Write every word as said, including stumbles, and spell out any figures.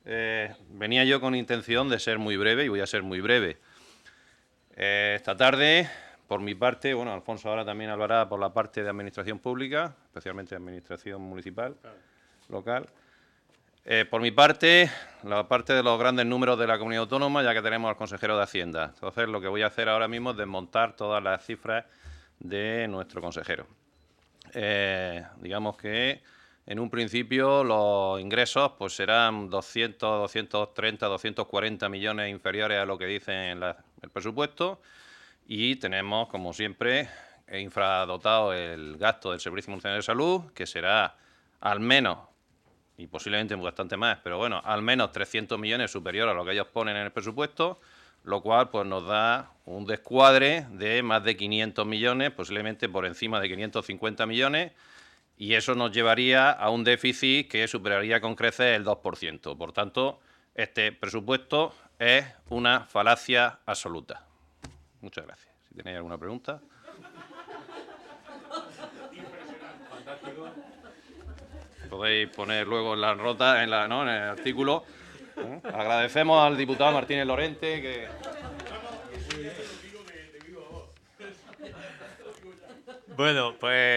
Eh, venía yo con intención de ser muy breve y voy a ser muy breve. Eh, esta tarde, por mi parte, bueno, Alfonso ahora también hablará por la parte de administración pública, especialmente administración municipal, local. Eh, por mi parte, la parte de los grandes números de la comunidad autónoma, ya que tenemos al consejero de Hacienda. Entonces, lo que voy a hacer ahora mismo es desmontar todas las cifras de nuestro consejero. Eh, digamos que en un principio los ingresos pues serán doscientos, doscientos treinta, doscientos cuarenta millones inferiores a lo que dice en la, el presupuesto, y tenemos, como siempre, infradotado el gasto del Servicio Nacional de Salud, que será al menos, y posiblemente bastante más, pero bueno, al menos trescientos millones superior a lo que ellos ponen en el presupuesto, lo cual pues nos da un descuadre de más de quinientos millones, posiblemente por encima de quinientos cincuenta millones, y eso nos llevaría a un déficit que superaría con creces el dos por ciento. Por tanto, este presupuesto es una falacia absoluta. Muchas gracias. Si tenéis alguna pregunta. Fantástico. Podéis poner luego en la nota, en, la, ¿no? en el artículo. ¿Eh? Agradecemos al diputado Martínez Lorente que... Bueno, pues...